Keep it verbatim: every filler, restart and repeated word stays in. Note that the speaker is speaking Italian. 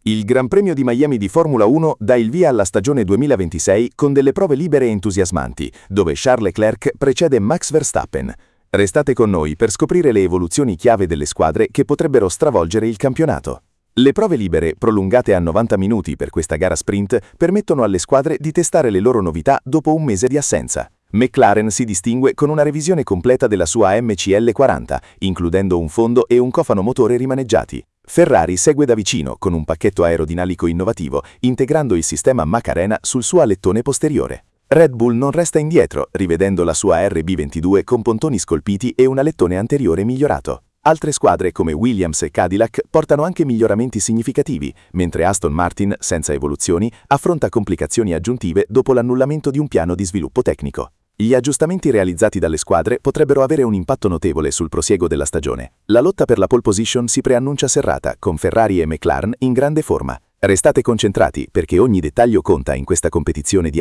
Il Gran Premio di Miami di Formula uno dà il via alla stagione duemilaventisei con delle prove libere e entusiasmanti, dove Charles Leclerc precede Max Verstappen. Restate con noi per scoprire le evoluzioni chiave delle squadre che potrebbero stravolgere il campionato. Le prove libere, prolungate a novanta minuti per questa gara sprint, permettono alle squadre di testare le loro novità dopo un mese di assenza. McLaren si distingue con una revisione completa della sua M C L quaranta, includendo un fondo e un cofano motore rimaneggiati. Ferrari segue da vicino con un pacchetto aerodinamico innovativo, integrando il sistema Macarena sul suo alettone posteriore. Red Bull non resta indietro, rivedendo la sua R B ventidue con pontoni scolpiti e un alettone anteriore migliorato. Altre squadre come Williams e Cadillac portano anche miglioramenti significativi, mentre Aston Martin, senza evoluzioni, affronta complicazioni aggiuntive dopo l'annullamento di un piano di sviluppo tecnico. Gli aggiustamenti realizzati dalle squadre potrebbero avere un impatto notevole sul prosieguo della stagione. La lotta per la pole position si preannuncia serrata, con Ferrari e McLaren in grande forma. Restate concentrati perché ogni dettaglio conta in questa competizione di